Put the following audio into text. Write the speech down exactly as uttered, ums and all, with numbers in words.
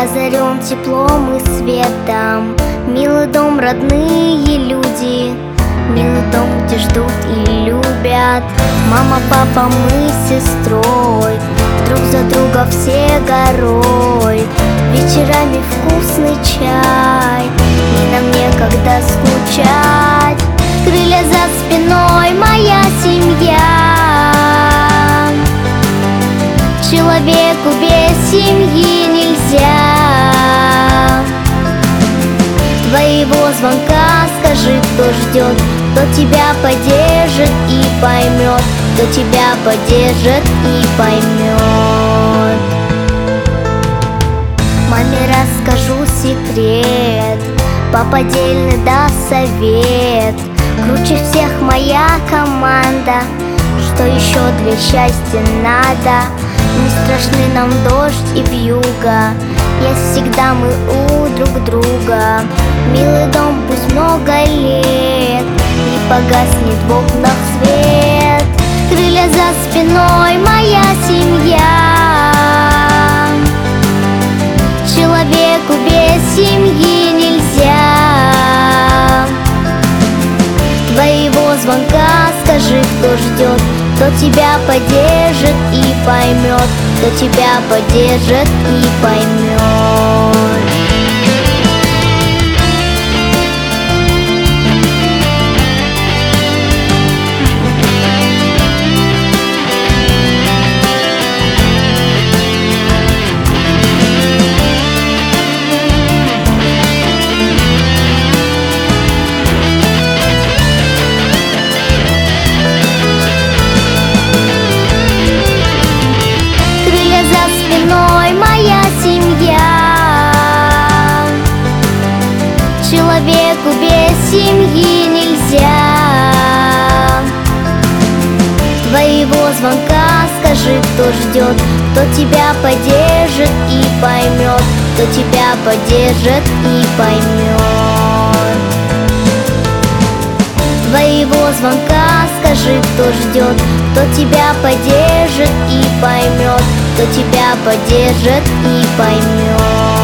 озарен теплом и светом. Милый дом, родные люди, милый дом, где ждут и любят. Мама, папа, мы с сестрой, друг за друга все горой. Вечерами вкусный чай, и нам некогда скучать. Крылья за спиной, моя семья. Человеку без семьи нельзя. Твоего звонка скажи, кто ждет, кто тебя поддержит и поймет, кто тебя поддержит и поймет. Маме расскажу секрет, папа дельный даст совет. Круче всех моя команда, что еще для счастья надо? Не страшны нам дождь и вьюга, есть всегда мы у друг друга. Милый дом, пусть много лет не погаснет в окнах свет. Крылья за спиной, моя семья. Человеку без семьи нельзя. Твоего звонка скажи, кто ждет, кто тебя поддержит и поймет, кто тебя поддержит и поймет. Человеку без семьи нельзя. Твоего звонка скажи, кто ждет, кто тебя поддержит и поймет, кто тебя поддержит и поймет. Твоего звонка скажи, кто ждет, кто тебя поддержит и поймет, кто тебя поддержит и поймет.